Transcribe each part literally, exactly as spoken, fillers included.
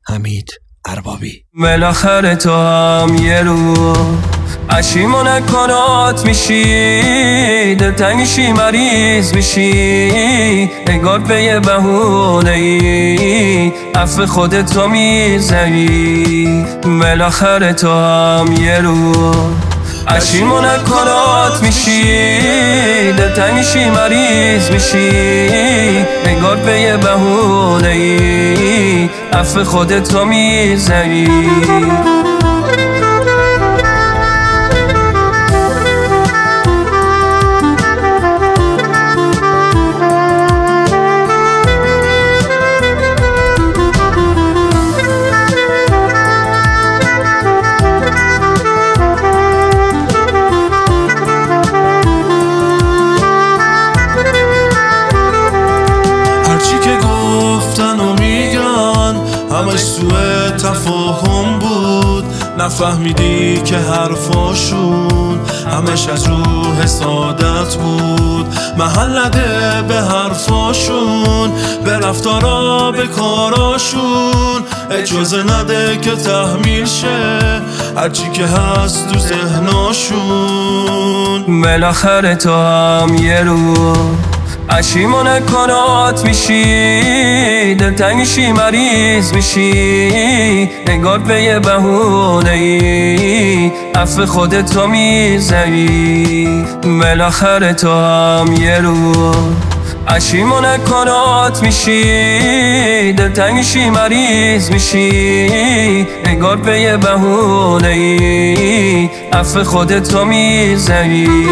حمید اربابی. بالاخره تو هم یه رو عشیمون کنات میشی، دلتنگ میشی مریض میشی، نگار به یه بهونه ای عفو خودت رو میزنی. بالاخره تو هم یه رو عشیمون کنات میشی، دلتنگ میشی مریض میشی، نگار به یه بهونه ای عفو خودت رو میزنی. همش سوء تفاهم بود، نفهمیدی که حرفاشون همش از روح سادت بود. محل نده به حرفاشون، به رفتارا به کاراشون، اجازه نده که تحمیل شه هرچی که هست تو ذهناشون. بالاخره تو هم یه رو عشیمون کنات میشی، دلتنگ میشی مریض میشی، نگار به یه بهونه ای عفو خودت رو میزنی. بالاخره تو هم یه رو عشیمون کنات میشی، دلتنگ میشی مریض میشی، نگار به یه بهونه ای عفو خودت رو میزنی.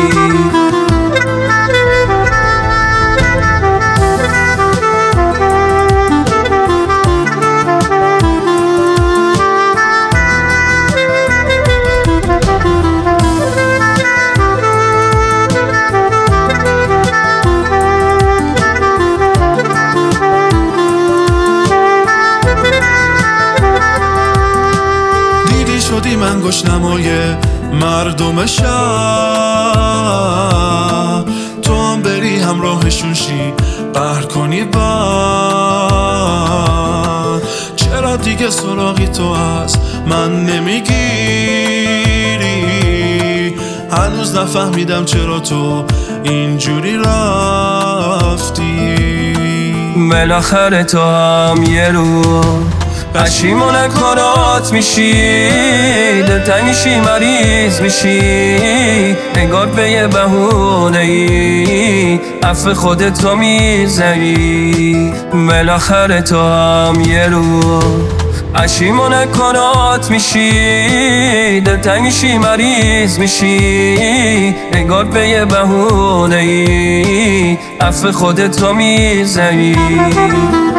شدی من گشنمای مردم شهر، تو هم بری همراهشون شی قهر کنی بر. چرا دیگه سراغی تو از من نمیگیری؟ هنوز نفهمیدم چرا تو اینجوری رفتی. بالاخره تو هم یه رو عشیمون کنات میشی، دلتنگ میشی مریض میشی، نگار به یه بهونه ای عفو خودت رو میزنی. بالاخره تو هم یه رو عشیمون کنات میشی، دلتنگ میشی مریض میشی، نگار به یه بهونه ای عفو خودت رو میزنی.